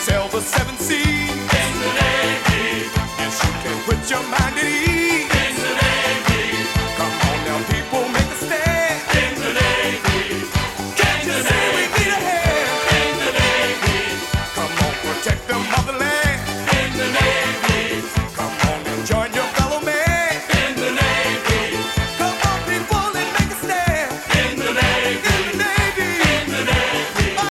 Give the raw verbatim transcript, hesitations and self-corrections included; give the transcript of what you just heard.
sail the seven seas in the Navy. Yes, you can put your mind at ease.